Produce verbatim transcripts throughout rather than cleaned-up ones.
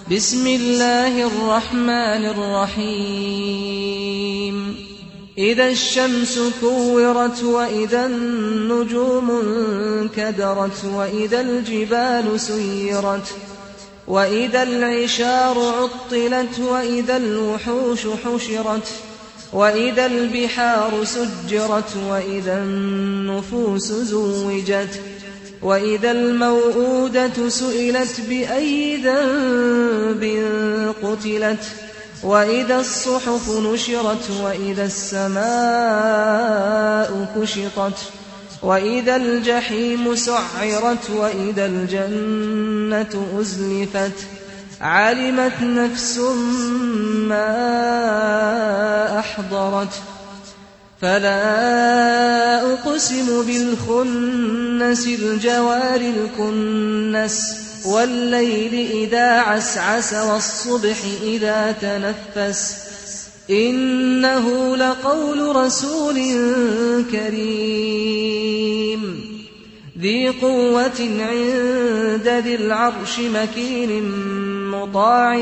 بسم الله الرحمن الرحيم إذا الشمس كورت وإذا النجوم انكدرت وإذا الجبال سيرت وإذا العشار عطلت وإذا الوحوش حشرت وإذا البحار سجرت وإذا النفوس زوجت وإذا الموءودة سئلت بأي ذنب قتلت وإذا الصحف نشرت وإذا السماء كشطت وإذا الجحيم سعرت وإذا الجنة أزلفت علمت نفس ما أحضرت فلا أقسم بالخنس الجوار الكنس والليل إذا عسعس والصبح إذا تنفس إنه لقول رسول كريم ذي قوة عند ذي العرش مكين مطاع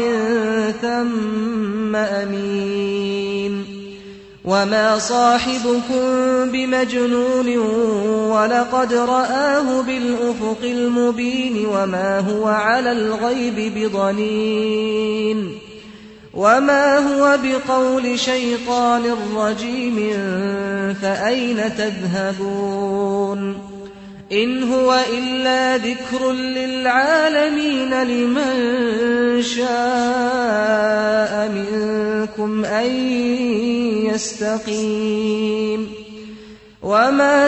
ثم أمين وما صاحبكم بمجنون ولقد رآه بالأفق المبين وما هو على الغيب بضنين وما هو بقول شيطان رجيم فأين تذهبون إن هو إلا ذكر للعالمين لمن شاء منكم أن يستقيم وما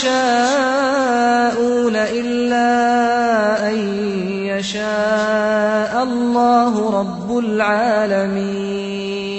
تشاءون إلا أن يشاء الله رب العالمين.